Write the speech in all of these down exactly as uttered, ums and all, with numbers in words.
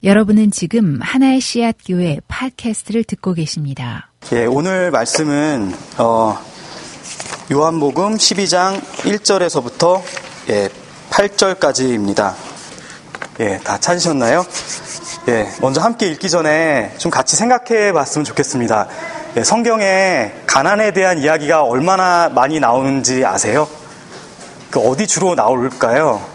여러분은 지금 하나의 씨앗 교회 팟캐스트를 듣고 계십니다. 예, 오늘 말씀은 어, 요한복음 십이 장 일 절에서부터 예, 팔 절까지입니다. 예, 다 찾으셨나요? 예, 먼저 함께 읽기 전에 좀 같이 생각해 봤으면 좋겠습니다. 예, 성경에 가난에 대한 이야기가 얼마나 많이 나오는지 아세요? 그 어디 주로 나올까요?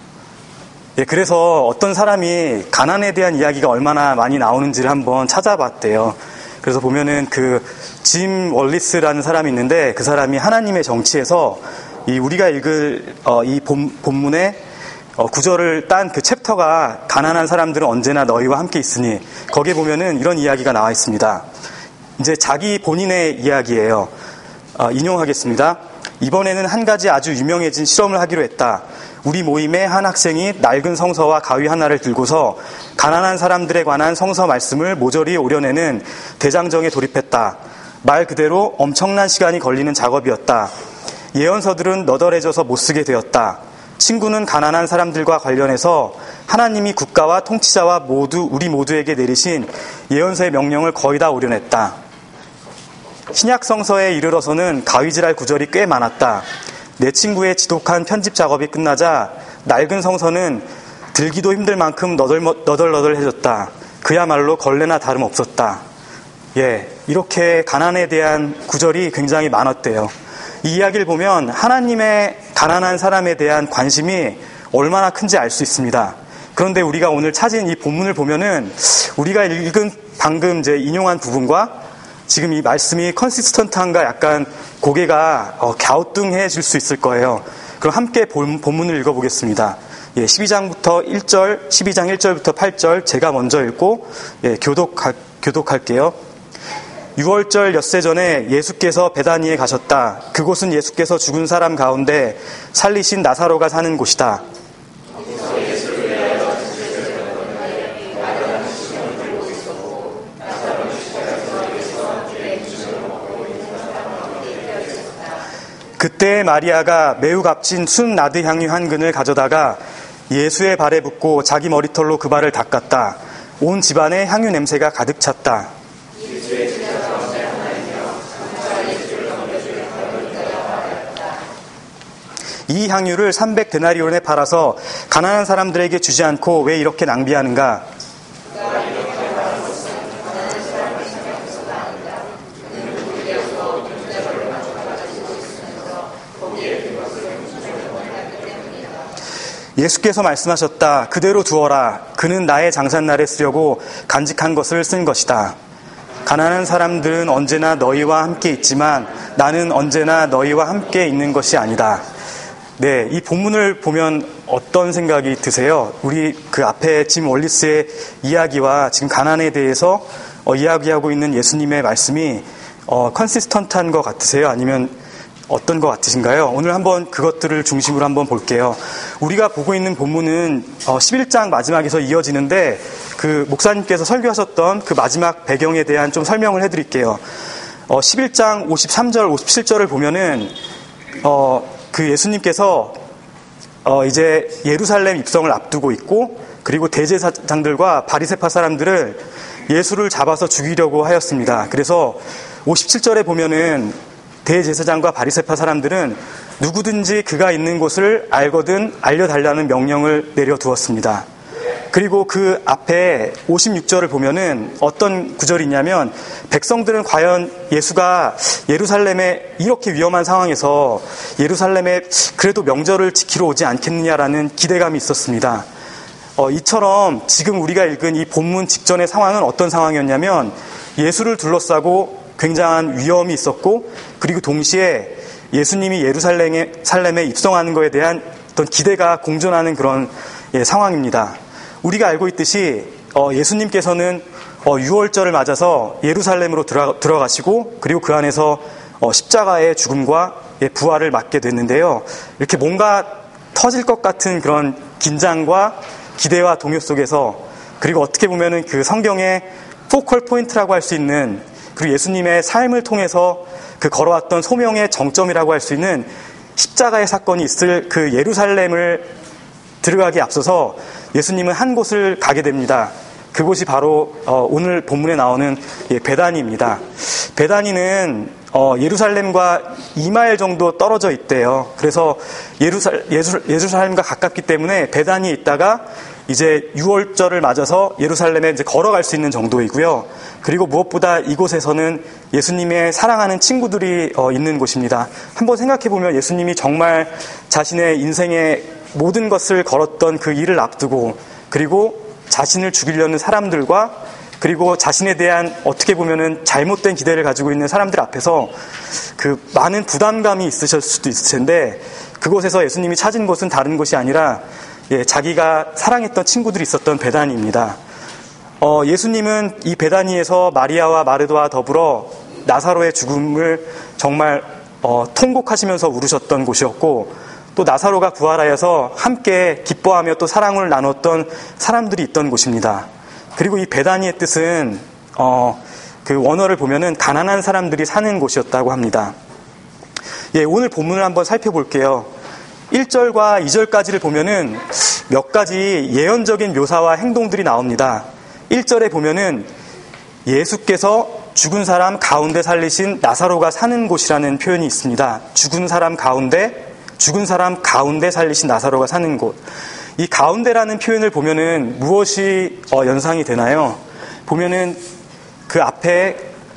예, 그래서 어떤 사람이 가난에 대한 이야기가 얼마나 많이 나오는지를 한번 찾아봤대요. 그래서 보면은 그 짐 월리스라는 사람이 있는데 그 사람이 하나님의 정치에서 이 우리가 읽을 어, 이 본, 본문의 어, 구절을 딴 그 챕터가 가난한 사람들은 언제나 너희와 함께 있으니 거기에 보면은 이런 이야기가 나와 있습니다. 이제 자기 본인의 이야기예요. 어, 인용하겠습니다. 이번에는 한 가지 아주 유명해진 실험을 하기로 했다. 우리 모임의 한 학생이 낡은 성서와 가위 하나를 들고서 가난한 사람들에 관한 성서 말씀을 모조리 오려내는 대장정에 돌입했다. 말 그대로 엄청난 시간이 걸리는 작업이었다. 예언서들은 너덜해져서 못쓰게 되었다. 친구는 가난한 사람들과 관련해서 하나님이 국가와 통치자와 모두 우리 모두에게 내리신 예언서의 명령을 거의 다 오려냈다. 신약 성서에 이르러서는 가위질할 구절이 꽤 많았다. 내 친구의 지독한 편집 작업이 끝나자 낡은 성서는 들기도 힘들 만큼 너덜, 너덜너덜해졌다. 그야말로 걸레나 다름없었다. 예, 이렇게 가난에 대한 구절이 굉장히 많았대요. 이 이야기를 보면 하나님의 가난한 사람에 대한 관심이 얼마나 큰지 알 수 있습니다. 그런데 우리가 오늘 찾은 이 본문을 보면은 우리가 읽은 방금 이제 인용한 부분과 지금 이 말씀이 컨시스턴트한가 약간 고개가 어, 갸우뚱해질 수 있을 거예요. 그럼 함께 본, 본문을 읽어보겠습니다. 예, 십이 장부터 일 절, 십이 장 일 절부터 팔 절 제가 먼저 읽고 예, 교독할, 교독할게요. 유월절 엿새 전에 예수께서 베다니에 가셨다. 그곳은 예수께서 죽은 사람 가운데 살리신 나사로가 사는 곳이다. 그때 마리아가 매우 값진 순 나드 향유 한 근을 가져다가 예수의 발에 붓고 자기 머리털로 그 발을 닦았다. 온 집안에 향유 냄새가 가득 찼다. 이 향유를 삼백 데나리온에 팔아서 가난한 사람들에게 주지 않고 왜 이렇게 낭비하는가? 예수께서 말씀하셨다. 그대로 두어라. 그는 나의 장산날에 쓰려고 간직한 것을 쓴 것이다. 가난한 사람들은 언제나 너희와 함께 있지만 나는 언제나 너희와 함께 있는 것이 아니다. 네, 이 본문을 보면 어떤 생각이 드세요? 우리 그 앞에 짐 월리스의 이야기와 지금 가난에 대해서 어, 이야기하고 있는 예수님의 말씀이 어, 컨시스턴트한 것 같으세요? 아니면 어떤 것 같으신가요? 오늘 한번 그것들을 중심으로 한번 볼게요. 우리가 보고 있는 본문은 십일 장 마지막에서 이어지는데 그 목사님께서 설교하셨던 그 마지막 배경에 대한 좀 설명을 해드릴게요. 십일 장 오십삼 절, 오십칠 절을 보면은 어, 그 예수님께서 어, 이제 예루살렘 입성을 앞두고 있고 그리고 대제사장들과 바리새파 사람들을 예수를 잡아서 죽이려고 하였습니다. 그래서 오십칠 절에 보면은 대제사장과 바리새파 사람들은 누구든지 그가 있는 곳을 알거든 알려달라는 명령을 내려두었습니다. 그리고 그 앞에 오십육 절을 보면은 어떤 구절이 있냐면 백성들은 과연 예수가 예루살렘에 이렇게 위험한 상황에서 예루살렘에 그래도 명절을 지키러 오지 않겠느냐라는 기대감이 있었습니다. 어, 이처럼 지금 우리가 읽은 이 본문 직전의 상황은 어떤 상황이었냐면 예수를 둘러싸고 굉장한 위험이 있었고 그리고 동시에 예수님이 예루살렘에 살렘에 입성하는 것에 대한 어떤 기대가 공존하는 그런 예, 상황입니다. 우리가 알고 있듯이 어, 예수님께서는 어, 유월절을 맞아서 예루살렘으로 들어, 들어가시고 그리고 그 안에서 어, 십자가의 죽음과 예, 부활을 맞게 됐는데요. 이렇게 뭔가 터질 것 같은 그런 긴장과 기대와 동요 속에서 그리고 어떻게 보면은 그 성경의 포컬 포인트라고 할 수 있는 그리고 예수님의 삶을 통해서 그 걸어왔던 소명의 정점이라고 할 수 있는 십자가의 사건이 있을 그 예루살렘을 들어가기 앞서서 예수님은 한 곳을 가게 됩니다. 그곳이 바로 어, 오늘 본문에 나오는 예, 베다니입니다. 베다니는 어, 예루살렘과 이 마일 정도 떨어져 있대요. 그래서 예루살, 예수, 예루살렘과 가깝기 때문에 베다니에 있다가 이제 유월절을 맞아서 예루살렘에 이제 걸어갈 수 있는 정도이고요. 그리고 무엇보다 이곳에서는 예수님의 사랑하는 친구들이 어, 있는 곳입니다. 한번 생각해보면 예수님이 정말 자신의 인생의 모든 것을 걸었던 그 일을 앞두고, 그리고 자신을 죽이려는 사람들과, 그리고 자신에 대한 어떻게 보면은 잘못된 기대를 가지고 있는 사람들 앞에서 그 많은 부담감이 있으실 수도 있을 텐데, 그곳에서 예수님이 찾은 곳은 다른 곳이 아니라 예, 자기가 사랑했던 친구들이 있었던 베다니입니다. 어, 예수님은 이 베다니에서 마리아와 마르다와 더불어 나사로의 죽음을 정말 어, 통곡하시면서 울으셨던 곳이었고, 또 나사로가 부활하여서 함께 기뻐하며 또 사랑을 나눴던 사람들이 있던 곳입니다. 그리고 이 베다니의 뜻은 어, 그 원어를 보면은 가난한 사람들이 사는 곳이었다고 합니다. 예, 오늘 본문을 한번 살펴볼게요. 일 절과 이 절까지를 보면은 몇 가지 예언적인 묘사와 행동들이 나옵니다. 일 절에 보면은 예수께서 죽은 사람 가운데 살리신 나사로가 사는 곳이라는 표현이 있습니다. 죽은 사람 가운데, 죽은 사람 가운데 살리신 나사로가 사는 곳. 이 가운데라는 표현을 보면은 무엇이 어, 연상이 되나요? 보면은 그 앞에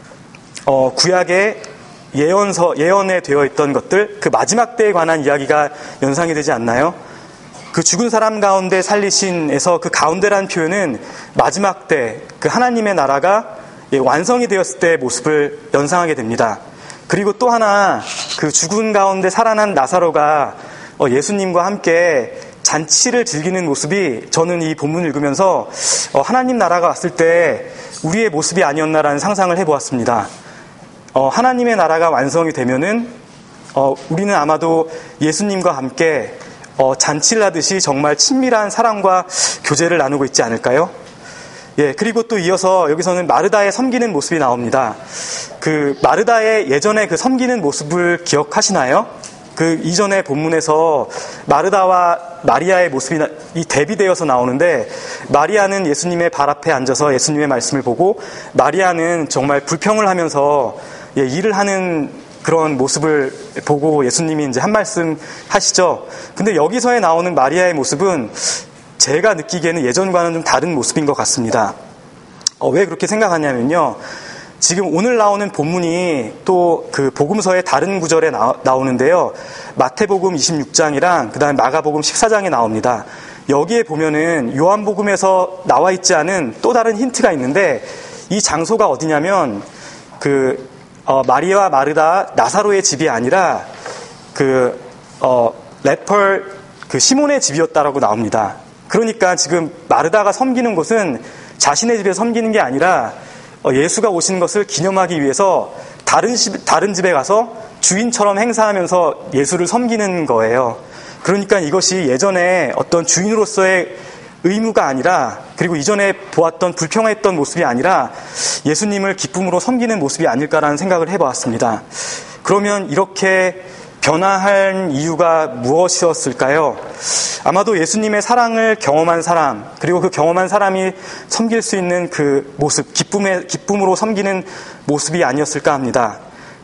어, 구약의 예언서, 예언에 되어 있던 것들, 그 마지막 때에 관한 이야기가 연상이 되지 않나요? 그 죽은 사람 가운데 살리신에서 그 가운데라는 표현은 마지막 때, 그 하나님의 나라가 완성이 되었을 때의 모습을 연상하게 됩니다. 그리고 또 하나, 그 죽은 가운데 살아난 나사로가 예수님과 함께 잔치를 즐기는 모습이 저는 이 본문을 읽으면서 하나님 나라가 왔을 때 우리의 모습이 아니었나라는 상상을 해보았습니다. 어, 하나님의 나라가 완성이 되면은 어, 우리는 아마도 예수님과 함께 어, 잔치를 하듯이 정말 친밀한 사랑과 교제를 나누고 있지 않을까요? 예, 그리고 또 이어서 여기서는 마르다의 섬기는 모습이 나옵니다. 그 마르다의 예전에 그 섬기는 모습을 기억하시나요? 그 이전의 본문에서 마르다와 마리아의 모습이 이 대비되어서 나오는데, 마리아는 예수님의 발 앞에 앉아서 예수님의 말씀을 보고, 마리아는 정말 불평을 하면서 예, 일을 하는 그런 모습을 보고 예수님이 이제 한 말씀 하시죠. 근데 여기서에 나오는 마리아의 모습은 제가 느끼기에는 예전과는 좀 다른 모습인 것 같습니다. 어, 왜 그렇게 생각하냐면요. 지금 오늘 나오는 본문이 또 그 복음서의 다른 구절에 나, 나오는데요. 마태복음 이십육 장이랑 그 다음에 마가복음 십사 장에 나옵니다. 여기에 보면은 요한복음에서 나와 있지 않은 또 다른 힌트가 있는데, 이 장소가 어디냐면 그 어, 마리아와 마르다 나사로의 집이 아니라 그 어, 레펄 그 시몬의 집이었다라고 나옵니다. 그러니까 지금 마르다가 섬기는 곳은 자신의 집에 섬기는 게 아니라 어, 예수가 오신 것을 기념하기 위해서 다른 집, 다른 집에 가서 주인처럼 행사하면서 예수를 섬기는 거예요. 그러니까 이것이 예전에 어떤 주인으로서의 의무가 아니라, 그리고 이전에 보았던 불평했던 모습이 아니라 예수님을 기쁨으로 섬기는 모습이 아닐까라는 생각을 해보았습니다. 그러면 이렇게 변화한 이유가 무엇이었을까요? 아마도 예수님의 사랑을 경험한 사람, 그리고 그 경험한 사람이 섬길 수 있는 그 모습, 기쁨의, 기쁨으로 섬기는 모습이 아니었을까 합니다.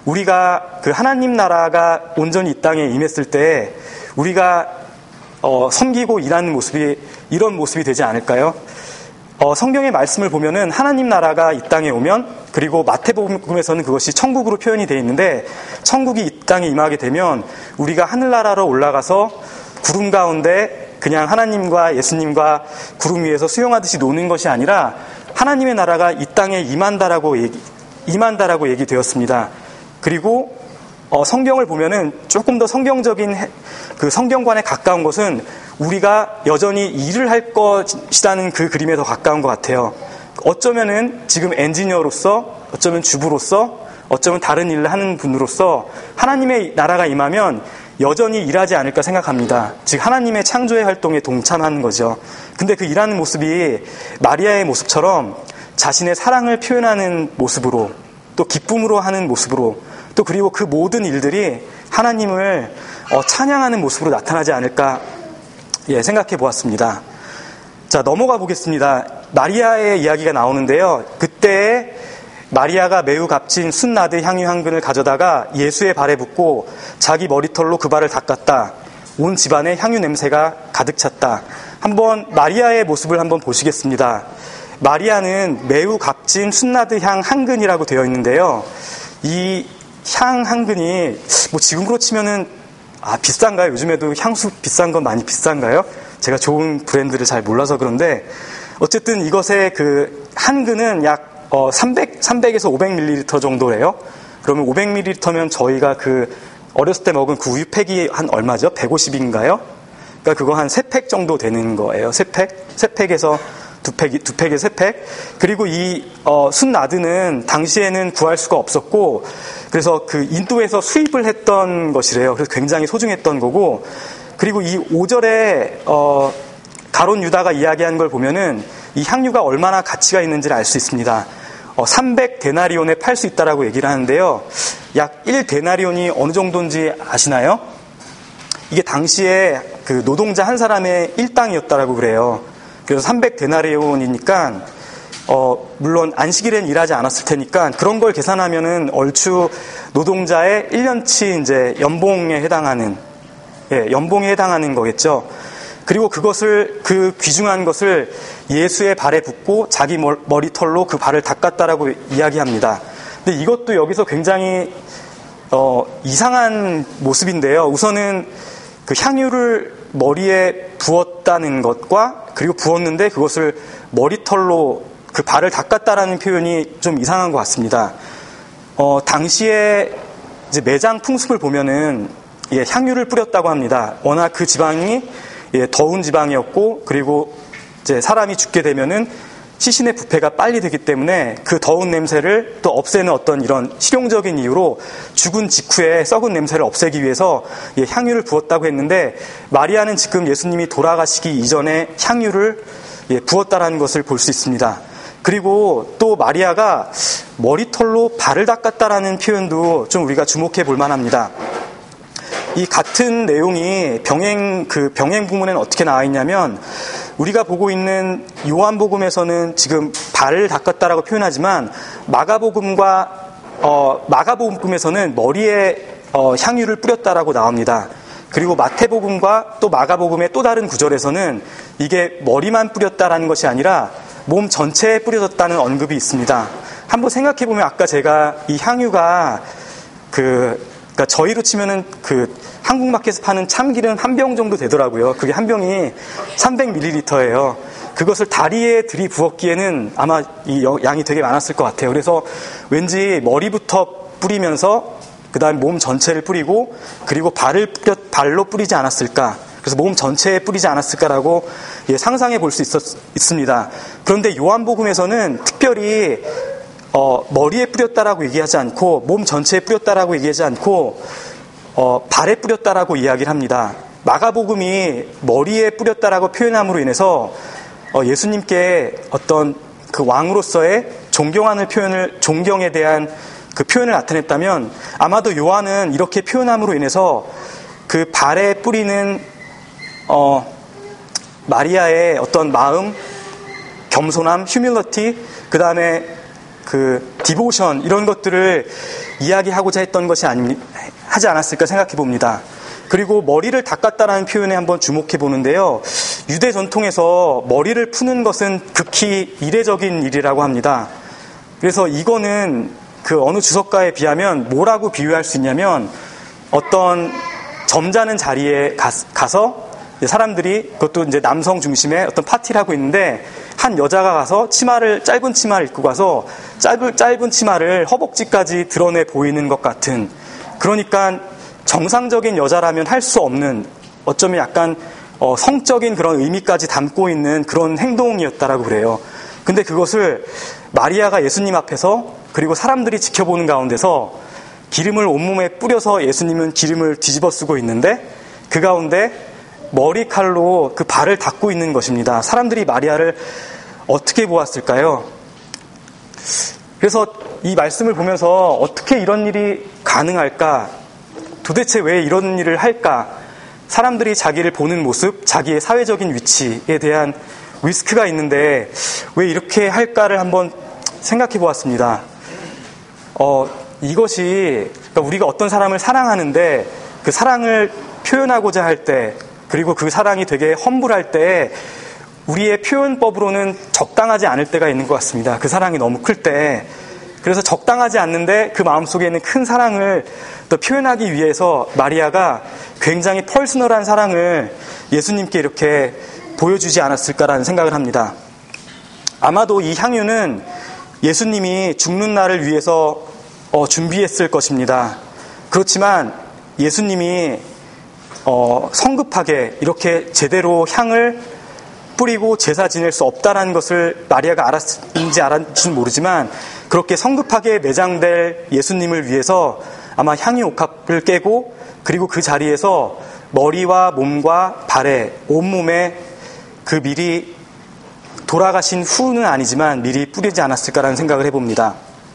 우리가 그 하나님 나라가 온전히 이 땅에 임했을 때 우리가 어, 섬기고 일하는 모습이 이런 모습이 되지 않을까요? 어, 성경의 말씀을 보면은 하나님 나라가 이 땅에 오면, 그리고 마태복음에서는 그것이 천국으로 표현이 되어 있는데, 천국이 이 땅에 임하게 되면 우리가 하늘나라로 올라가서 구름 가운데 그냥 하나님과 예수님과 구름 위에서 수영하듯이 노는 것이 아니라 하나님의 나라가 이 땅에 임한다라고 얘기, 임한다라고 얘기되었습니다. 그리고 어, 성경을 보면은 조금 더 성경적인 해, 그 성경관에 가까운 것은 우리가 여전히 일을 할 것이라는 그 그림에 더 가까운 것 같아요. 어쩌면은 지금 엔지니어로서, 어쩌면 주부로서, 어쩌면 다른 일을 하는 분으로서 하나님의 나라가 임하면 여전히 일하지 않을까 생각합니다. 즉 하나님의 창조의 활동에 동참하는 거죠. 근데 그 일하는 모습이 마리아의 모습처럼 자신의 사랑을 표현하는 모습으로, 또 기쁨으로 하는 모습으로, 또 그리고 그 모든 일들이 하나님을 어, 찬양하는 모습으로 나타나지 않을까 예, 생각해 보았습니다. 자, 넘어가 보겠습니다. 마리아의 이야기가 나오는데요. 그때 마리아가 매우 값진 순나드 향유 한 근을 가져다가 예수의 발에 붓고 자기 머리털로 그 발을 닦았다. 온 집안에 향유 냄새가 가득 찼다. 한번 마리아의 모습을 한번 보시겠습니다. 마리아는 매우 값진 순나드 향 한 근이라고 되어 있는데요. 이 향 한 근이 뭐 지금으로 치면은 아 비싼가요? 요즘에도 향수 비싼 건 많이 비싼가요? 제가 좋은 브랜드를 잘 몰라서 그런데 어쨌든 이것의 그 한 근은 약 어, 삼백, 삼백에서 오백 밀리리터 정도래요. 그러면 오백 밀리리터면 저희가 그 어렸을 때 먹은 그 우유팩이 한 얼마죠? 백오십인가요? 그러니까 그거 한 세 팩 정도 되는 거예요. 세 팩? 세 팩에서 두 팩, 두 팩에 세 팩. 그리고 이 어, 순나드는 당시에는 구할 수가 없었고 그래서 그 인도에서 수입을 했던 것이래요. 그래서 굉장히 소중했던 거고 그리고 이 오 절에 어, 가론 유다가 이야기한 걸 보면은 이 향유가 얼마나 가치가 있는지를 알 수 있습니다. 어, 삼백 데나리온에 팔 수 있다라고 얘기를 하는데요. 약 일 데나리온이 어느 정도인지 아시나요? 이게 당시에 그 노동자 한 사람의 일당이었다라고 그래요. 그래서 삼백 데나리온이니까 어, 물론 안식일엔 일하지 않았을 테니까 그런 걸 계산하면은 얼추 노동자의 일 년치 이제 연봉에 해당하는 예, 연봉에 해당하는 거겠죠. 그리고 그것을 그 귀중한 것을 예수의 발에 붓고 자기 머리털로 그 발을 닦았다라고 이야기합니다. 근데 이것도 여기서 굉장히 어, 이상한 모습인데요. 우선은 그 향유를 머리에 부었다는 것과 그리고 부었는데 그것을 머리털로 그 발을 닦았다라는 표현이 좀 이상한 것 같습니다. 어, 당시에 이제 매장 풍습을 보면은 예, 향유를 뿌렸다고 합니다. 워낙 그 지방이 예, 더운 지방이었고 그리고 이제 사람이 죽게 되면은 시신의 부패가 빨리 되기 때문에 그 더운 냄새를 또 없애는 어떤 이런 실용적인 이유로 죽은 직후에 썩은 냄새를 없애기 위해서 예, 향유를 부었다고 했는데 마리아는 지금 예수님이 돌아가시기 이전에 향유를 예, 부었다라는 것을 볼 수 있습니다. 그리고 또 마리아가 머리털로 발을 닦았다라는 표현도 좀 우리가 주목해 볼 만합니다. 이 같은 내용이 병행, 그 병행 부문에는 어떻게 나와 있냐면 우리가 보고 있는 요한복음에서는 지금 발을 닦았다라고 표현하지만 마가복음과 어, 마가복음에서는 머리에 어, 향유를 뿌렸다라고 나옵니다. 그리고 마태복음과 또 마가복음의 또 다른 구절에서는 이게 머리만 뿌렸다라는 것이 아니라 몸 전체에 뿌려졌다는 언급이 있습니다. 한번 생각해 보면 아까 제가 이 향유가 그 그러니까 저희로 치면은 그 한국마켓에서 파는 참기름 한 병 정도 되더라고요. 그게 한 병이 삼백 밀리리터예요. 그것을 다리에 들이부었기에는 아마 이 양이 되게 많았을 것 같아요. 그래서 왠지 머리부터 뿌리면서 그 다음에 몸 전체를 뿌리고 그리고 발을 뿌려, 발로 뿌리지 않았을까. 그래서 몸 전체에 뿌리지 않았을까라고 예, 상상해 볼 수 있습니다. 그런데 요한복음에서는 특별히 어, 머리에 뿌렸다라고 얘기하지 않고 몸 전체에 뿌렸다라고 얘기하지 않고 어, 발에 뿌렸다라고 이야기를 합니다. 마가복음이 머리에 뿌렸다라고 표현함으로 인해서 어, 예수님께 어떤 그 왕으로서의 존경하는 표현을 존경에 대한 그 표현을 나타냈다면 아마도 요한은 이렇게 표현함으로 인해서 그 발에 뿌리는 어, 마리아의 어떤 마음, 겸손함, 휴밀러티, 그 다음에 그 디보션 이런 것들을 이야기하고자 했던 것이 아니 하지 않았을까 생각해 봅니다. 그리고 머리를 닦았다라는 표현에 한번 주목해 보는데요. 유대 전통에서 머리를 푸는 것은 극히 이례적인 일이라고 합니다. 그래서 이거는 그 어느 주석가에 비하면 뭐라고 비유할 수 있냐면 어떤 점잖은 자리에 가, 가서 사람들이 그것도 이제 남성 중심의 어떤 파티를 하고 있는데 한 여자가 가서 치마를 짧은 치마를 입고 가서 짧은 짧은 치마를 허벅지까지 드러내 보이는 것 같은 그러니까 정상적인 여자라면 할 수 없는 어쩌면 약간 어, 성적인 그런 의미까지 담고 있는 그런 행동이었다라고 그래요. 근데 그것을 마리아가 예수님 앞에서 그리고 사람들이 지켜보는 가운데서 기름을 온몸에 뿌려서 예수님은 기름을 뒤집어 쓰고 있는데 그 가운데 머리칼로 그 발을 닦고 있는 것입니다. 사람들이 마리아를 어떻게 보았을까요? 그래서 이 말씀을 보면서 어떻게 이런 일이 가능할까? 도대체 왜 이런 일을 할까? 사람들이 자기를 보는 모습, 자기의 사회적인 위치에 대한 리스크가 있는데 왜 이렇게 할까를 한번 생각해 보았습니다. 어, 이것이 그러니까 우리가 어떤 사람을 사랑하는데 그 사랑을 표현하고자 할 때, 그리고 그 사랑이 되게 험불할 때 우리의 표현법으로는 적당하지 않을 때가 있는 것 같습니다. 그 사랑이 너무 클 때. 그래서 적당하지 않는데 그 마음속에 있는 큰 사랑을 또 표현하기 위해서 마리아가 굉장히 퍼스널한 사랑을 예수님께 이렇게 보여주지 않았을까라는 생각을 합니다. 아마도 이 향유는 예수님이 죽는 날을 위해서 어, 준비했을 것입니다. 그렇지만 예수님이 어, 성급하게 이렇게 제대로 향을 뿌리고 제사 지낼 수 없다라는 것을 마리아가 알았는지 알았는지는 모르지만 그렇게 성급하게 매장될 예수님을 위해서 아마 향유 옥합을 깨고 그리고 그 자리에서 머리와 몸과 발에 온몸에 그 미리 돌아가신 후는 아니지만 미리 뿌리지 않았을까라는 생각을 해봅니다.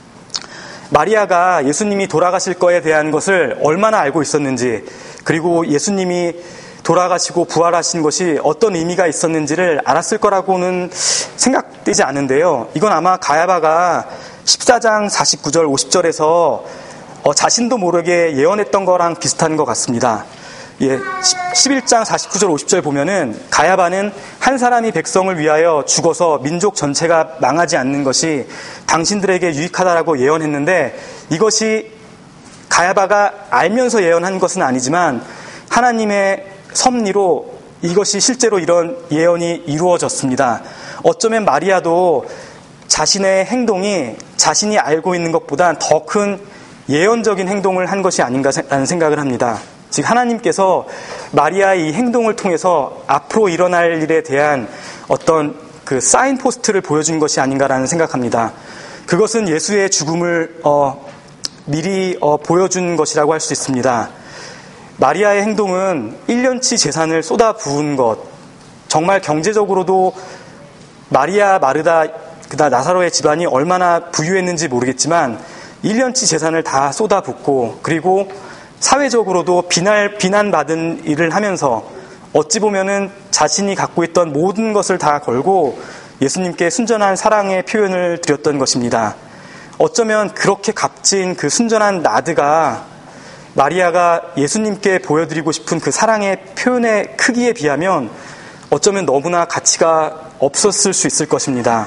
마리아가 예수님이 돌아가실 거에 대한 것을 얼마나 알고 있었는지, 그리고 예수님이 돌아가시고 부활하신 것이 어떤 의미가 있었는지를 알았을 거라고는 생각되지 않은데요. 이건 아마 가야바가 십사 장 사십구 절 오십 절에서 어, 자신도 모르게 예언했던 거랑 비슷한 것 같습니다. 예, 십일 장 사십구 절 오십 절 보면은 가야바는 한 사람이 백성을 위하여 죽어서 민족 전체가 망하지 않는 것이 당신들에게 유익하다라고 예언했는데, 이것이 가야바가 알면서 예언한 것은 아니지만 하나님의 섭리로 이것이 실제로 이런 예언이 이루어졌습니다. 어쩌면 마리아도 자신의 행동이 자신이 알고 있는 것보다 더 큰 예언적인 행동을 한 것이 아닌가라는 생각을 합니다. 즉 하나님께서 마리아의 이 행동을 통해서 앞으로 일어날 일에 대한 어떤 그 사인 포스트를 보여준 것이 아닌가라는 생각합니다. 그것은 예수의 죽음을 어, 미리 어, 보여준 것이라고 할 수 있습니다. 마리아의 행동은 일 년치 재산을 쏟아 부은 것, 정말 경제적으로도 마리아, 마르다, 그다음 나사로의 집안이 얼마나 부유했는지 모르겠지만 일 년치 재산을 다 쏟아붓고, 그리고 사회적으로도 비난, 비난받은 일을 하면서 어찌 보면은 자신이 갖고 있던 모든 것을 다 걸고 예수님께 순전한 사랑의 표현을 드렸던 것입니다. 어쩌면 그렇게 값진 그 순전한 나드가 마리아가 예수님께 보여드리고 싶은 그 사랑의 표현의 크기에 비하면 어쩌면 너무나 가치가 없었을 수 있을 것입니다.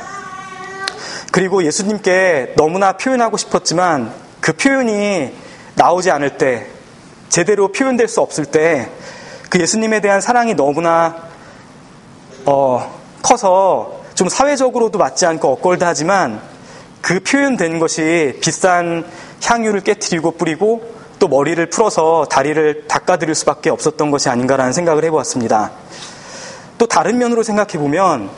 그리고 예수님께 너무나 표현하고 싶었지만 그 표현이 나오지 않을 때, 제대로 표현될 수 없을 때 그 예수님에 대한 사랑이 너무나 어, 커서 좀 사회적으로도 맞지 않고 억울하지만 그 표현된 것이 비싼 향유를 깨트리고 뿌리고 또 머리를 풀어서 다리를 닦아드릴 수밖에 없었던 것이 아닌가라는 생각을 해보았습니다. 또 다른 면으로 생각해보면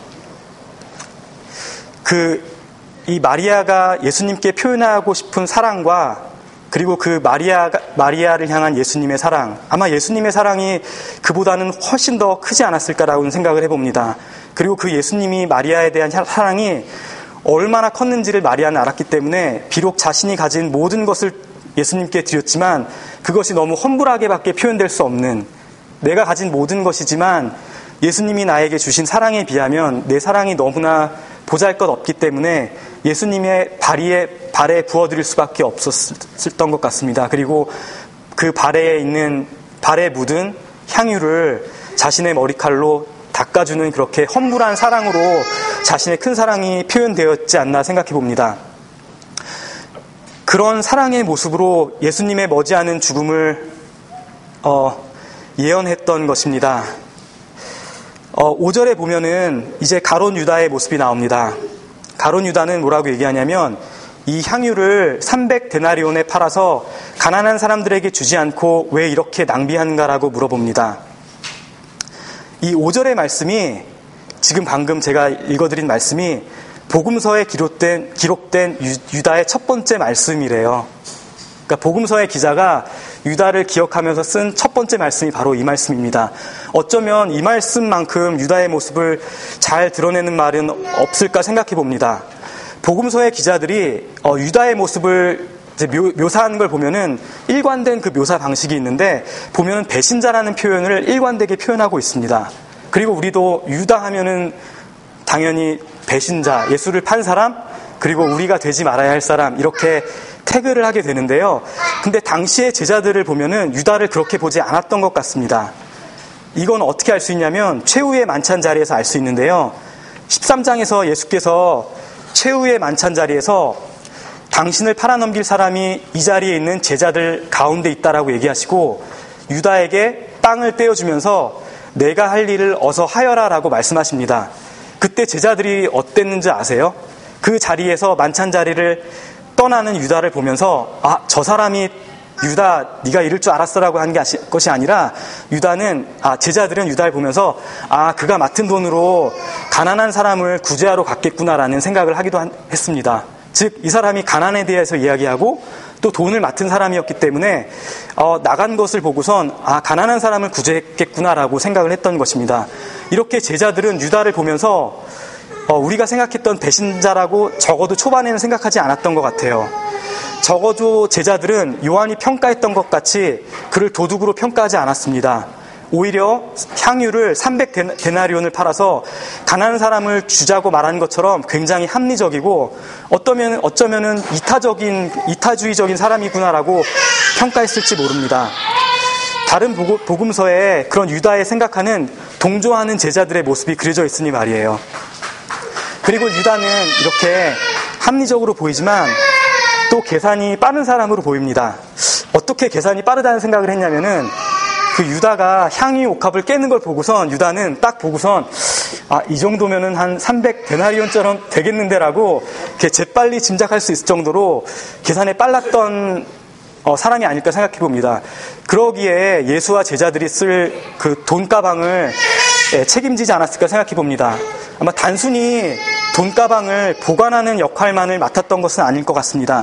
그 이 마리아가 예수님께 표현하고 싶은 사랑과 그리고 그 마리아가, 마리아를 향한 예수님의 사랑, 아마 예수님의 사랑이 그보다는 훨씬 더 크지 않았을까라고 생각을 해봅니다. 그리고 그 예수님이 마리아에 대한 사랑이 얼마나 컸는지를 마리아는 알았기 때문에 비록 자신이 가진 모든 것을 예수님께 드렸지만 그것이 너무 험불하게밖에 표현될 수 없는, 내가 가진 모든 것이지만 예수님이 나에게 주신 사랑에 비하면 내 사랑이 너무나 보잘것없기 때문에 예수님의 발에, 발에 부어드릴 수밖에 없었던 것 같습니다. 그리고 그 발에 있는, 발에 묻은 향유를 자신의 머리칼로 닦아주는 그렇게 험불한 사랑으로 자신의 큰 사랑이 표현되었지 않나 생각해 봅니다. 그런 사랑의 모습으로 예수님의 머지않은 죽음을 어, 예언했던 것입니다. 어, 오 절에 보면은 이제 가룟 유다의 모습이 나옵니다. 가룟 유다는 뭐라고 얘기하냐면 이 향유를 삼백 데나리온에 팔아서 가난한 사람들에게 주지 않고 왜 이렇게 낭비한가라고 물어봅니다. 이 오 절의 말씀이, 지금 방금 제가 읽어드린 말씀이 복음서에 기록된, 기록된 유다의 첫 번째 말씀이래요. 그러니까 복음서의 기자가 유다를 기억하면서 쓴 첫 번째 말씀이 바로 이 말씀입니다. 어쩌면 이 말씀만큼 유다의 모습을 잘 드러내는 말은 없을까 생각해 봅니다. 복음서의 기자들이 유다의 모습을 이제 묘, 묘사하는 걸 보면은 일관된 그 묘사 방식이 있는데, 보면은 배신자라는 표현을 일관되게 표현하고 있습니다. 그리고 우리도 유다 하면은 당연히 배신자, 예수를 판 사람, 그리고 우리가 되지 말아야 할 사람, 이렇게 태그를 하게 되는데요. 근데 당시의 제자들을 보면은 유다를 그렇게 보지 않았던 것 같습니다. 이건 어떻게 알 수 있냐면 최후의 만찬 자리에서 알 수 있는데요. 십삼 장에서 예수께서 최후의 만찬 자리에서 당신을 팔아넘길 사람이 이 자리에 있는 제자들 가운데 있다라고 얘기하시고 유다에게 땅을 떼어주면서 내가 할 일을 어서 하여라 라고 말씀하십니다. 그때 제자들이 어땠는지 아세요? 그 자리에서 만찬 자리를 떠나는 유다를 보면서 아, 저 사람이 유다 네가 이럴 줄 알았어라고 한 것이 아니라 유다는 아, 제자들은 유다를 보면서 아, 그가 맡은 돈으로 가난한 사람을 구제하러 갔겠구나라는 생각을 하기도 했습니다. 즉 이 사람이 가난에 대해서 이야기하고 또 돈을 맡은 사람이었기 때문에 어, 나간 것을 보고선 아, 가난한 사람을 구제했겠구나라고 생각을 했던 것입니다. 이렇게 제자들은 유다를 보면서 어, 우리가 생각했던 배신자라고 적어도 초반에는 생각하지 않았던 것 같아요. 적어도 제자들은 요한이 평가했던 것 같이 그를 도둑으로 평가하지 않았습니다. 오히려 향유를 삼백 데나리온을 팔아서 가난한 사람을 주자고 말하는 것처럼 굉장히 합리적이고 어쩌면, 어쩌면은 이타적인, 이타주의적인 사람이구나라고 평가했을지 모릅니다. 다른 복음서에 그런 유다의 생각하는 동조하는 제자들의 모습이 그려져 있으니 말이에요. 그리고 유다는 이렇게 합리적으로 보이지만 또 계산이 빠른 사람으로 보입니다. 어떻게 계산이 빠르다는 생각을 했냐면은 그 유다가 향유 옥합을 깨는 걸 보고선 유다는 딱 보고선 아, 이 정도면은 한 삼백 데나리온처럼 되겠는데라고 이렇게 재빨리 짐작할 수 있을 정도로 계산에 빨랐던 어, 사람이 아닐까 생각해 봅니다. 그러기에 예수와 제자들이 쓸 그 돈가방을 예, 책임지지 않았을까 생각해 봅니다. 아마 단순히 돈가방을 보관하는 역할만을 맡았던 것은 아닐 것 같습니다.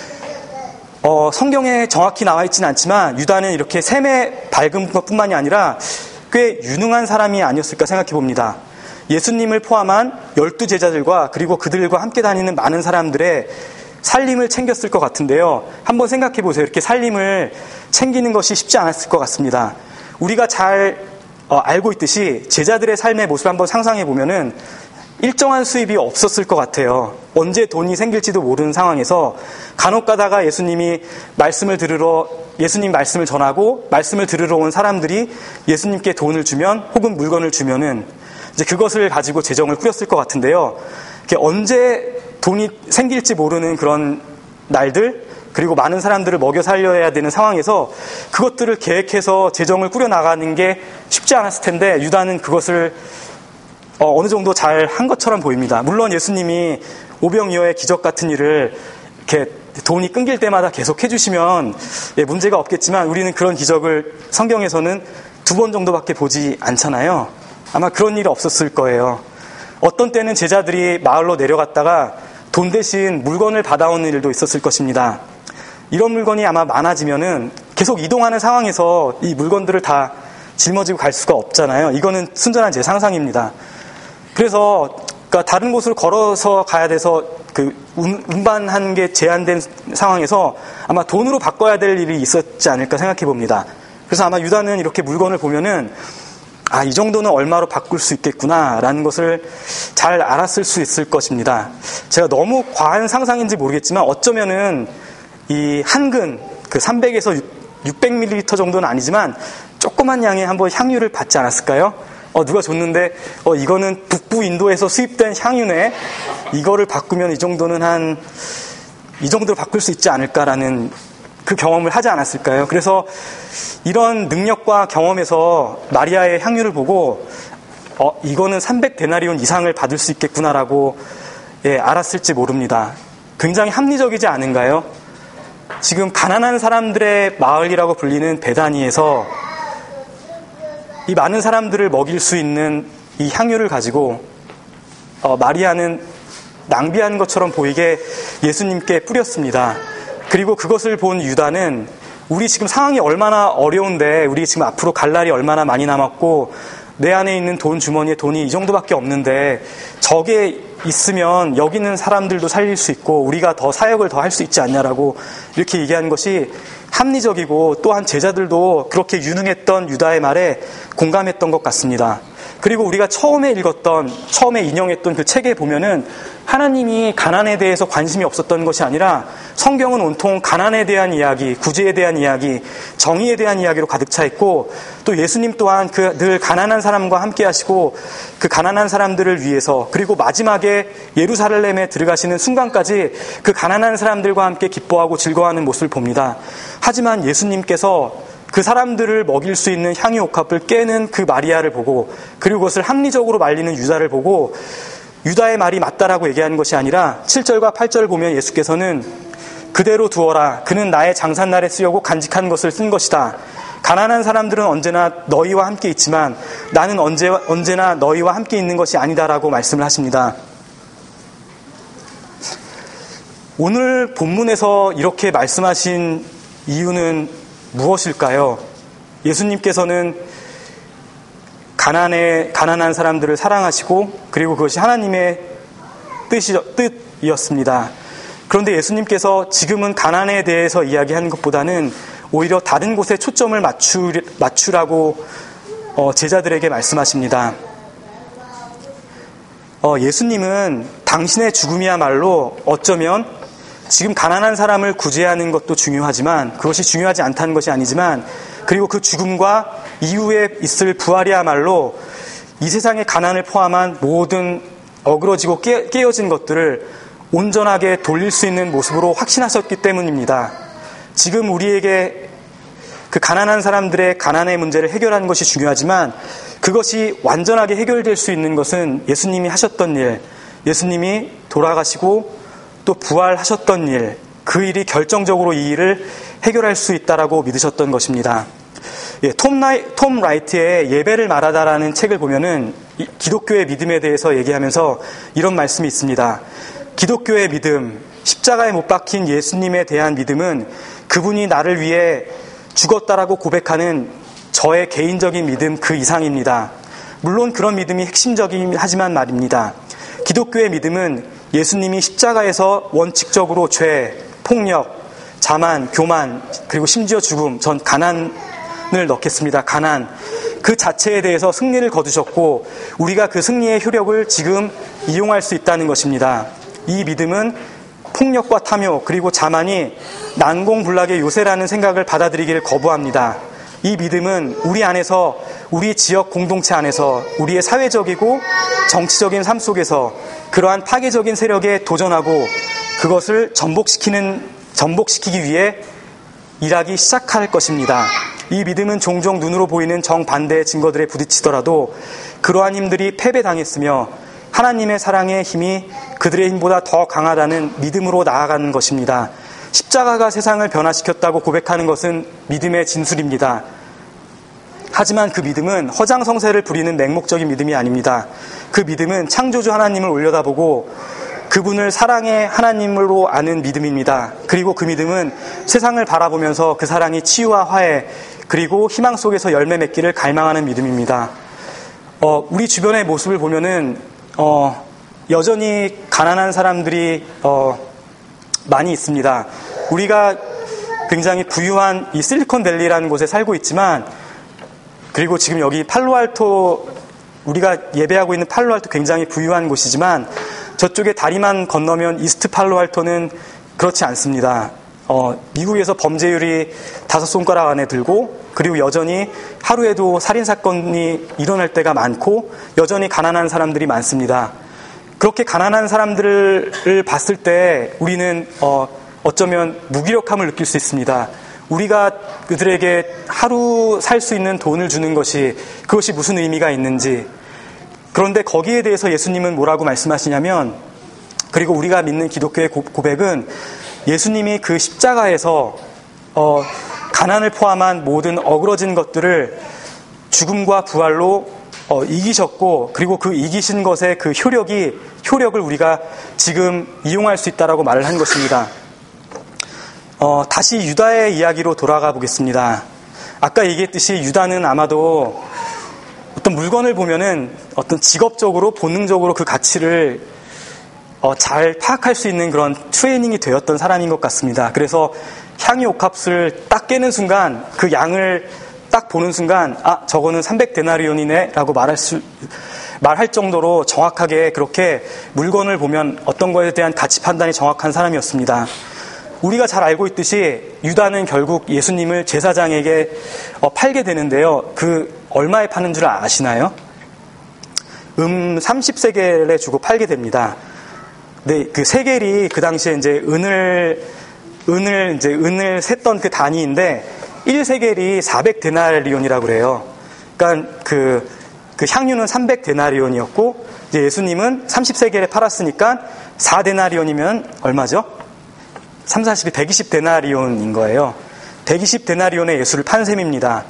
어, 성경에 정확히 나와 있지는 않지만 유다는 이렇게 셈에 밝은 것뿐만이 아니라 꽤 유능한 사람이 아니었을까 생각해 봅니다. 예수님을 포함한 열두 제자들과 그리고 그들과 함께 다니는 많은 사람들의 살림을 챙겼을 것 같은데요. 한번 생각해 보세요. 이렇게 살림을 챙기는 것이 쉽지 않았을 것 같습니다. 우리가 잘 어, 알고 있듯이 제자들의 삶의 모습을 한번 상상해 보면은 일정한 수입이 없었을 것 같아요. 언제 돈이 생길지도 모르는 상황에서 간혹 가다가 예수님이 말씀을 들으러 예수님 말씀을 전하고 말씀을 들으러 온 사람들이 예수님께 돈을 주면 혹은 물건을 주면은 이제 그것을 가지고 재정을 꾸렸을 것 같은데요. 이렇게 언제 돈이 생길지 모르는 그런 날들 그리고 많은 사람들을 먹여 살려야 되는 상황에서 그것들을 계획해서 재정을 꾸려 나가는 게 쉽지 않았을 텐데 유다는 그것을 어, 어느 정도 잘 한 것처럼 보입니다. 물론 예수님이 오병이어의 기적 같은 일을 이렇게 돈이 끊길 때마다 계속 해주시면 예, 문제가 없겠지만 우리는 그런 기적을 성경에서는 두 번 정도밖에 보지 않잖아요. 아마 그런 일이 없었을 거예요. 어떤 때는 제자들이 마을로 내려갔다가 돈 대신 물건을 받아오는 일도 있었을 것입니다. 이런 물건이 아마 많아지면은 계속 이동하는 상황에서 이 물건들을 다 짊어지고 갈 수가 없잖아요. 이거는 순전한 제 상상입니다. 그래서 그러니까 다른 곳으로 걸어서 가야 돼서 그 운반한 게 제한된 상황에서 아마 돈으로 바꿔야 될 일이 있었지 않을까 생각해 봅니다. 그래서 아마 유다는 이렇게 물건을 보면은 아, 이 정도는 얼마로 바꿀 수 있겠구나라는 것을 잘 알았을 수 있을 것입니다. 제가 너무 과한 상상인지 모르겠지만 어쩌면은 이 한근 그 삼백에서 육백 밀리리터 정도는 아니지만 조그만 양의 한번 향유를 받지 않았을까요? 어, 누가 줬는데, 어, 이거는 북부 인도에서 수입된 향유네. 이거를 바꾸면 이 정도는 한, 이 정도로 바꿀 수 있지 않을까라는 그 경험을 하지 않았을까요? 그래서 이런 능력과 경험에서 마리아의 향유를 보고, 어, 이거는 삼백 데나리온 이상을 받을 수 있겠구나라고, 예, 알았을지 모릅니다. 굉장히 합리적이지 않은가요? 지금 가난한 사람들의 마을이라고 불리는 베다니에서 이 많은 사람들을 먹일 수 있는 이 향유를 가지고 어, 마리아는 낭비한 것처럼 보이게 예수님께 뿌렸습니다. 그리고 그것을 본 유다는 우리 지금 상황이 얼마나 어려운데 우리 지금 앞으로 갈 날이 얼마나 많이 남았고 내 안에 있는 돈 주머니에 돈이 이 정도밖에 없는데 저게 있으면 여기 있는 사람들도 살릴 수 있고 우리가 더 사역을 더 할 수 있지 않냐라고 이렇게 얘기하는 것이 합리적이고 또한 제자들도 그렇게 유능했던 유다의 말에 공감했던 것 같습니다. 그리고 우리가 처음에 읽었던, 처음에 인용했던 그 책에 보면은 하나님이 가난에 대해서 관심이 없었던 것이 아니라 성경은 온통 가난에 대한 이야기, 구제에 대한 이야기, 정의에 대한 이야기로 가득 차 있고, 또 예수님 또한 그 늘 가난한 사람과 함께 하시고 그 가난한 사람들을 위해서, 그리고 마지막에 예루살렘에 들어가시는 순간까지 그 가난한 사람들과 함께 기뻐하고 즐거워하는 모습을 봅니다. 하지만 예수님께서 그 사람들을 먹일 수 있는 향유 옥합을 깨는 그 마리아를 보고, 그리고 그것을 합리적으로 말리는 유다를 보고 유다의 말이 맞다라고 얘기하는 것이 아니라 칠 절과 팔 절 보면 예수께서는 그대로 두어라. 그는 나의 장산날에 쓰려고 간직한 것을 쓴 것이다. 가난한 사람들은 언제나 너희와 함께 있지만 나는 언제, 언제나 너희와 함께 있는 것이 아니다라고 말씀을 하십니다. 오늘 본문에서 이렇게 말씀하신 이유는 무엇일까요? 예수님께서는 가난에, 가난한 사람들을 사랑하시고, 그리고 그것이 하나님의 뜻이, 뜻이었습니다. 그런데 예수님께서 지금은 가난에 대해서 이야기하는 것보다는 오히려 다른 곳에 초점을 맞추, 맞추라고 어, 제자들에게 말씀하십니다. 어, 예수님은 당신의 죽음이야말로 어쩌면 지금 가난한 사람을 구제하는 것도 중요하지만, 그것이 중요하지 않다는 것이 아니지만, 그리고 그 죽음과 이후에 있을 부활이야말로 이 세상의 가난을 포함한 모든 어그러지고 깨, 깨어진 것들을 온전하게 돌릴 수 있는 모습으로 확신하셨기 때문입니다. 지금 우리에게 그 가난한 사람들의 가난의 문제를 해결하는 것이 중요하지만, 그것이 완전하게 해결될 수 있는 것은 예수님이 하셨던 일, 예수님이 돌아가시고 또 부활하셨던 일, 그 일이 결정적으로 이 일을 해결할 수 있다라고 믿으셨던 것입니다. 예, 톰, 라이, 톰 라이트의 예배를 말하다라는 책을 보면은 기독교의 믿음에 대해서 얘기하면서 이런 말씀이 있습니다. 기독교의 믿음, 십자가에 못 박힌 예수님에 대한 믿음은 그분이 나를 위해 죽었다라고 고백하는 저의 개인적인 믿음 그 이상입니다. 물론 그런 믿음이 핵심적이긴 하지만 말입니다. 기독교의 믿음은 예수님이 십자가에서 원칙적으로 죄, 폭력, 자만, 교만, 그리고 심지어 죽음, 전 가난을 넣겠습니다. 가난. 그 자체에 대해서 승리를 거두셨고 우리가 그 승리의 효력을 지금 이용할 수 있다는 것입니다. 이 믿음은 폭력과 탐욕, 그리고 자만이 난공불락의 요새라는 생각을 받아들이기를 거부합니다. 이 믿음은 우리 안에서, 우리 지역 공동체 안에서, 우리의 사회적이고 정치적인 삶 속에서 그러한 파괴적인 세력에 도전하고 그것을 전복시키는, 전복시키기 위해 일하기 시작할 것입니다. 이 믿음은 종종 눈으로 보이는 정반대의 증거들에 부딪히더라도 그러한 힘들이 패배당했으며 하나님의 사랑의 힘이 그들의 힘보다 더 강하다는 믿음으로 나아가는 것입니다. 십자가가 세상을 변화시켰다고 고백하는 것은 믿음의 진술입니다. 하지만 그 믿음은 허장성세를 부리는 맹목적인 믿음이 아닙니다. 그 믿음은 창조주 하나님을 올려다보고 그분을 사랑의 하나님으로 아는 믿음입니다. 그리고 그 믿음은 세상을 바라보면서 그 사랑이 치유와 화해, 그리고 희망 속에서 열매 맺기를 갈망하는 믿음입니다. 어, 우리 주변의 모습을 보면은 어, 여전히 가난한 사람들이 어, 많이 있습니다. 우리가 굉장히 부유한 이 실리콘밸리라는 곳에 살고 있지만, 그리고 지금 여기 팔로알토, 우리가 예배하고 있는 팔로알토 굉장히 부유한 곳이지만 저쪽에 다리만 건너면 이스트 팔로알토는 그렇지 않습니다. 어, 미국에서 범죄율이 다섯 손가락 안에 들고, 그리고 여전히 하루에도 살인사건이 일어날 때가 많고 여전히 가난한 사람들이 많습니다. 그렇게 가난한 사람들을 봤을 때 우리는 어, 어쩌면 무기력함을 느낄 수 있습니다. 우리가 그들에게 하루 살 수 있는 돈을 주는 것이, 그것이 무슨 의미가 있는지. 그런데 거기에 대해서 예수님은 뭐라고 말씀하시냐면, 그리고 우리가 믿는 기독교의 고백은 예수님이 그 십자가에서 어, 가난을 포함한 모든 어그러진 것들을 죽음과 부활로 어, 이기셨고, 그리고 그 이기신 것의 그 효력이, 효력을 우리가 지금 이용할 수 있다라고 말을 한 것입니다. 어, 다시 유다의 이야기로 돌아가 보겠습니다. 아까 얘기했듯이 유다는 아마도 어떤 물건을 보면은 어떤 직업적으로, 본능적으로 그 가치를 어, 잘 파악할 수 있는 그런 트레이닝이 되었던 사람인 것 같습니다. 그래서 향유 옥합을 딱 깨는 순간 그 양을 딱 보는 순간 아 저거는 삼백 데나리온이네 라고 말할 수 말할 정도로 정확하게 그렇게 물건을 보면 어떤 거에 대한 가치 판단이 정확한 사람이었습니다. 우리가 잘 알고 있듯이 유다는 결국 예수님을 제사장에게 어, 팔게 되는데요. 그 얼마에 파는 줄 아시나요? 음 삼십 세겔에 주고 팔게 됩니다. 네, 그 세겔이 그 당시에 이제 은을 은을 이제 은을 셌던 그 단위인데 일 세겔이 사백 데나리온이라고 그래요. 그러니까 그, 그 향유는 삼백 데나리온이었고 이제 예수님은 삼십 세겔에 팔았으니까 사 데나리온이면 얼마죠? 삼, 사십이 백이십 데나리온인 거예요. 백이십 데나리온에 예수를 판 셈입니다.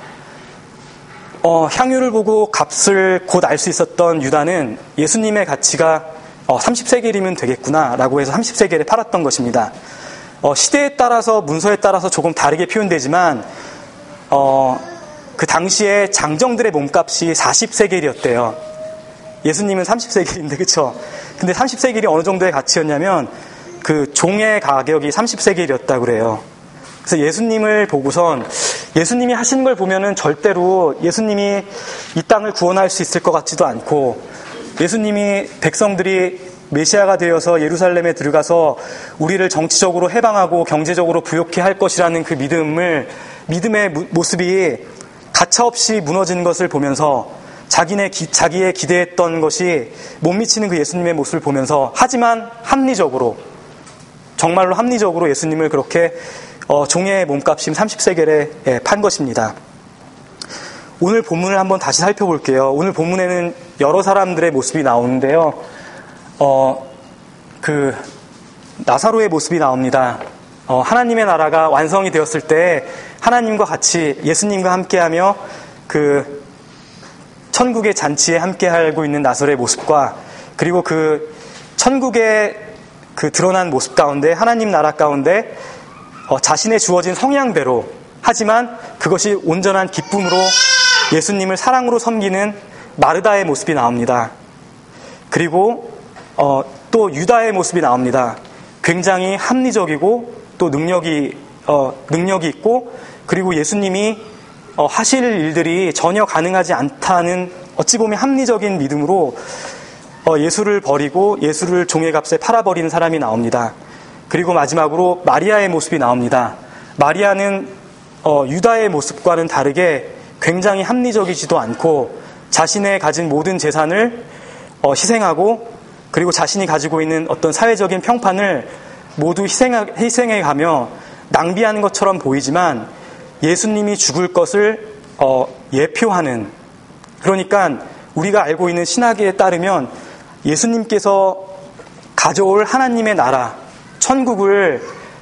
어, 향유를 보고 값을 곧 알 수 있었던 유다는 예수님의 가치가 어, 삼십 세겔이면 되겠구나라고 해서 삼십 세겔에 팔았던 것입니다. 어, 시대에 따라서 문서에 따라서 조금 다르게 표현되지만 어, 그 당시에 장정들의 몸값이 사십 세겔이었대요. 예수님은 삼십 세겔인데 그쵸? 근데 삼십 세겔이 어느 정도의 가치였냐면 그 종의 가격이 삼십 세겔이었다고 그래요. 그래서 예수님을 보고선 예수님이 하시는 걸 보면은 절대로 예수님이 이 땅을 구원할 수 있을 것 같지도 않고 예수님이 백성들이 메시아가 되어서 예루살렘에 들어가서 우리를 정치적으로 해방하고 경제적으로 부욕해 할 것이라는 그 믿음을 믿음의 모습이 가차없이 무너지는 것을 보면서 자기네 기, 자기의 기대했던 것이 못 미치는 그 예수님의 모습을 보면서 하지만 합리적으로 정말로 합리적으로 예수님을 그렇게 어, 종의 몸값인 삼십 세겔에 예, 판 것입니다. 오늘 본문을 한번 다시 살펴볼게요. 오늘 본문에는 여러 사람들의 모습이 나오는데요. 어, 그 나사로의 모습이 나옵니다. 어, 하나님의 나라가 완성이 되었을 때 하나님과 같이 예수님과 함께하며 그 천국의 잔치에 함께하고 있는 나사로의 모습과 그리고 그 천국의 그 드러난 모습 가운데 하나님 나라 가운데 어, 자신의 주어진 성향대로 하지만 그것이 온전한 기쁨으로 예수님을 사랑으로 섬기는 마르다의 모습이 나옵니다. 그리고 어, 또 유다의 모습이 나옵니다. 굉장히 합리적이고 또 능력이 어, 능력이 있고 그리고 예수님이 어, 하실 일들이 전혀 가능하지 않다는 어찌 보면 합리적인 믿음으로 어, 예수를 버리고 예수를 종의 값에 팔아버리는 사람이 나옵니다. 그리고 마지막으로 마리아의 모습이 나옵니다. 마리아는 어, 유다의 모습과는 다르게 굉장히 합리적이지도 않고 자신의 가진 모든 재산을 어, 희생하고 그리고 자신이 가지고 있는 어떤 사회적인 평판을 모두 희생하, 희생해가며 낭비하는 것처럼 보이지만 예수님이 죽을 것을 어, 예표하는 그러니까 우리가 알고 있는 신학에 따르면 예수님께서 가져올 하나님의 나라 천국을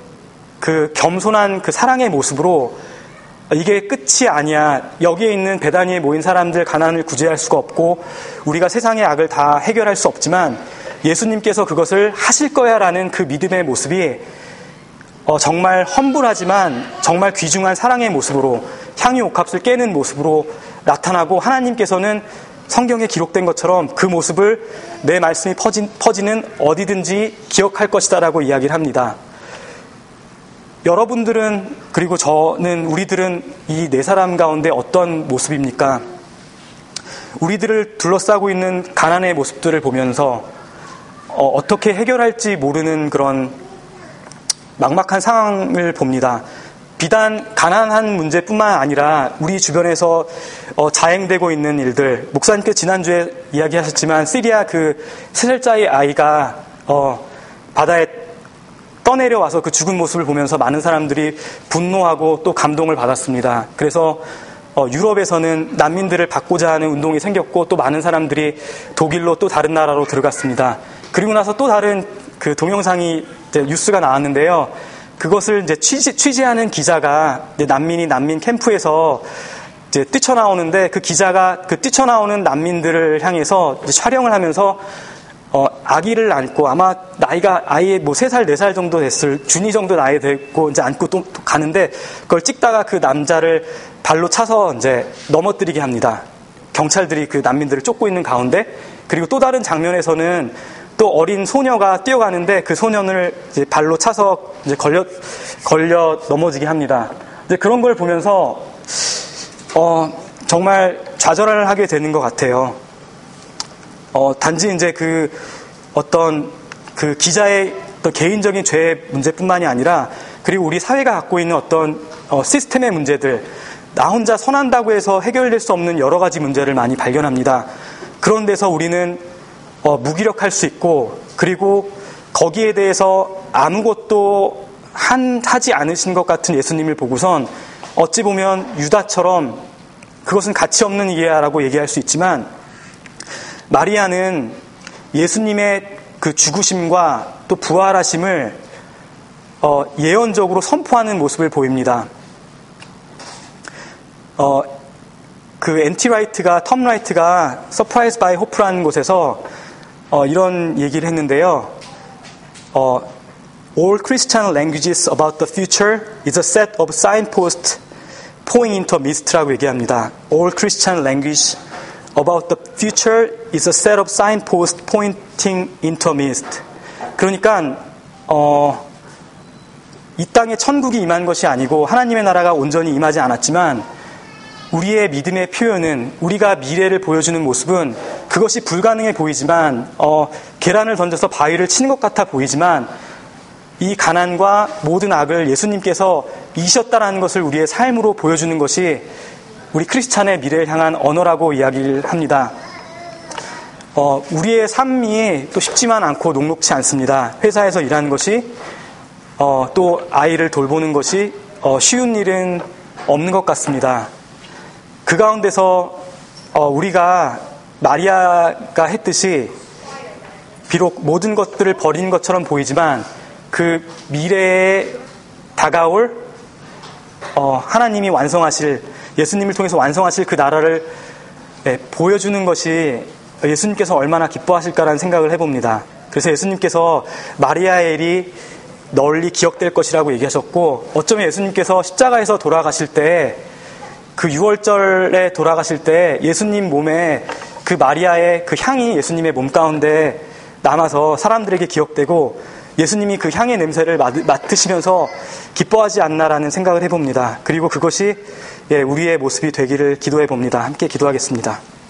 그 겸손한 그 사랑의 모습으로 이게 끝이 아니야. 여기에 있는 베다니에 모인 사람들 가난을 구제할 수가 없고 우리가 세상의 악을 다 해결할 수 없지만 예수님께서 그것을 하실 거야 라는 그 믿음의 모습이 어, 정말 험불하지만 정말 귀중한 사랑의 모습으로 향유 옥합을 깨는 모습으로 나타나고 하나님께서는 성경에 기록된 것처럼 그 모습을 내 말씀이 퍼진, 퍼지는 어디든지 기억할 것이다 라고 이야기를 합니다. 여러분들은 그리고 저는 우리들은 이 네 사람 가운데 어떤 모습입니까? 우리들을 둘러싸고 있는 가난의 모습들을 보면서 어, 어떻게 해결할지 모르는 그런 막막한 상황을 봅니다. 비단 가난한 문제뿐만 아니라 우리 주변에서 어, 자행되고 있는 일들, 목사님께서 지난주에 이야기하셨지만 시리아 그 세 살짜리 아이가 어, 바다에 떠내려와서 그 죽은 모습을 보면서 많은 사람들이 분노하고 또 감동을 받았습니다. 그래서 어, 유럽에서는 난민들을 받고자 하는 운동이 생겼고 또 많은 사람들이 독일로 또 다른 나라로 들어갔습니다. 그리고 나서 또 다른 그 동영상이 이제 뉴스가 나왔는데요. 그것을 이제 취재, 취재하는 기자가 이제 난민이 난민 캠프에서 이제 뛰쳐나오는데 그 기자가 그 뛰쳐나오는 난민들을 향해서 이제 촬영을 하면서 어, 아기를 안고 아마 나이가 아이의 뭐 세 살, 네 살 정도 됐을 준이 정도 나이 됐고 이제 안고 또, 또 가는데 그걸 찍다가 그 남자를 발로 차서 이제 넘어뜨리게 합니다. 경찰들이 그 난민들을 쫓고 있는 가운데 그리고 또 다른 장면에서는 또 어린 소녀가 뛰어가는데 그 소년을 이제 발로 차서 이제 걸려 걸려 넘어지게 합니다. 이제 그런 걸 보면서 어, 정말 좌절을 하게 되는 것 같아요. 어, 단지 이제 그 어떤 그 기자의 어떤 개인적인 죄의 문제뿐만이 아니라 그리고 우리 사회가 갖고 있는 어떤 어, 시스템의 문제들, 나 혼자 선한다고 해서 해결될 수 없는 여러 가지 문제를 많이 발견합니다. 그런 데서 우리는 어, 무기력할 수 있고, 그리고 거기에 대해서 아무것도 한, 하지 않으신 것 같은 예수님을 보고선 어찌 보면 유다처럼 그것은 가치 없는 일이야라고 얘기할 수 있지만, 마리아는 예수님의 그 죽으심과 또 부활하심을 어, 예언적으로 선포하는 모습을 보입니다. 어, 그 엔티 라이트가, 텀 라이트가 Surprised by Hope라는 곳에서 어, 이런 얘기를 했는데요. 어, All Christian languages about the future is a set of signposts pointing into a mist라고 얘기합니다. All Christian language about the future is a set of signposts pointing into a mist. 그러니까 어, 이 땅에 천국이 임한 것이 아니고 하나님의 나라가 온전히 임하지 않았지만 우리의 믿음의 표현은, 우리가 미래를 보여주는 모습은 그것이 불가능해 보이지만 어, 계란을 던져서 바위를 치는 것 같아 보이지만 이 가난과 모든 악을 예수님께서 이기셨다라는 것을 우리의 삶으로 보여주는 것이 우리 크리스찬의 미래를 향한 언어라고 이야기를 합니다. 어, 우리의 삶이 또 쉽지만 않고 녹록치 않습니다. 회사에서 일하는 것이 어, 또 아이를 돌보는 것이 어, 쉬운 일은 없는 것 같습니다. 그 가운데서 어, 우리가 마리아가 했듯이 비록 모든 것들을 버린 것처럼 보이지만 그 미래에 다가올 어, 하나님이 완성하실, 예수님을 통해서 완성하실 그 나라를 네, 보여주는 것이 예수님께서 얼마나 기뻐하실까라는 생각을 해봅니다. 그래서 예수님께서 마리아의 일이 널리 기억될 것이라고 얘기하셨고, 어쩌면 예수님께서 십자가에서 돌아가실 때, 그 유월절에 돌아가실 때 예수님 몸에 그 마리아의 그 향이 예수님의 몸 가운데 남아서 사람들에게 기억되고 예수님이 그 향의 냄새를 맡으시면서 기뻐하지 않나라는 생각을 해봅니다. 그리고 그것이 우리의 모습이 되기를 기도해 봅니다. 함께 기도하겠습니다.